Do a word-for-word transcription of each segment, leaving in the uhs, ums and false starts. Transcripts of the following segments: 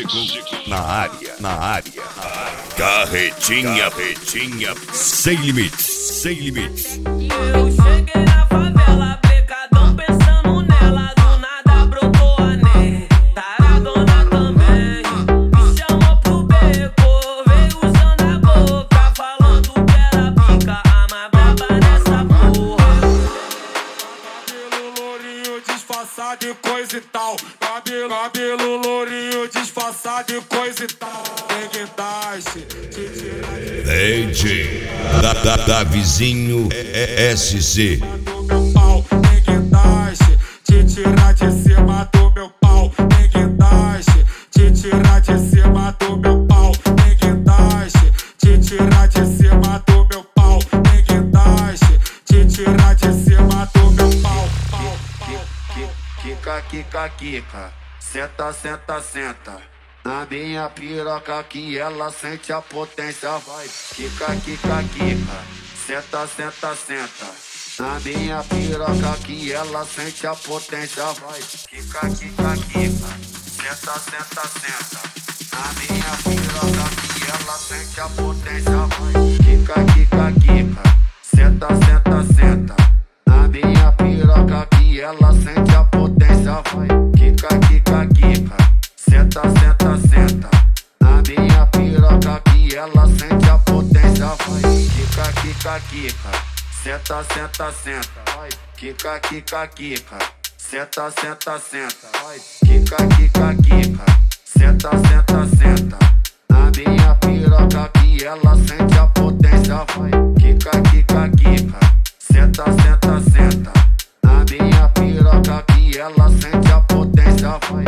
na área, na área. Carretinha, retinha, sem limites, sem limites. Eu cheguei na favela, pecadão pensando nela. Do nada brotou a Ney, taradona também. Me chamou pro beco, veio usando a boca, falando que era pica, a mais braba dessa porra. Cabelo lourinho disfarçado de coisa e tal. Cabelo, cabelo lourinho disfarçado de coisa e tal. Tem guindaste, te tirar de Leite da, da, da vizinho S C. do meu pau. Tem guindaste, te tirar de cima do meu pau. Tem guindaste, te tirar de cima do meu pau. Tem guindaste, te tirar de cima do meu pau. Tem guindaste, te tirar de cima do meu pau. Pau, pau, pau. Kika, kika, kika, senta, senta, senta. Na minha piroca que ela sente a potência, vai. Kika, kika, kika, senta, senta, senta. Na minha piroca que ela sente a potência, vai. Kika, kika, kika, senta, senta, senta. Na minha piroca que ela sente a potência, vai. Kika, kika, kika, senta, senta, senta. Na minha piroca que ela sente a potência, vai. Kika, kika, kika, senta, senta, senta. Na minha piroca que ela sente a potência, vai. Kika, kika, kika, senta, senta, senta. Vai. Kika, kika, kika, senta, senta, senta. Vai. Kika, kika, kika, senta, senta, senta. Na minha piroca que ela sente a potência, vai. Kika, kika, kika, senta, senta, senta. Na minha piroca que ela sente a potência, vai.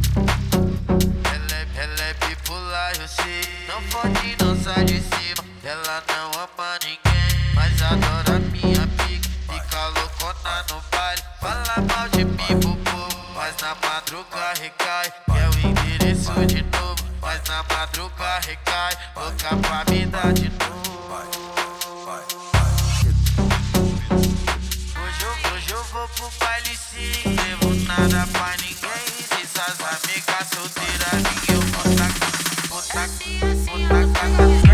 Ela é bipolar, eu sei. Não pode dançar de cima. Ela não ama ninguém, mas adora minha pica. Fica loucona no baile, fala mal de mim pro povo. Mas na madruga recai, quer o endereço de novo. Mas na madruga recai, louca pra me dar de novo. Hoje eu, hoje eu vou pro baile sim. Devo nada pra ninguém. Se essas amigas solteiras, eu vou tacar, vou tacar, vou tacar.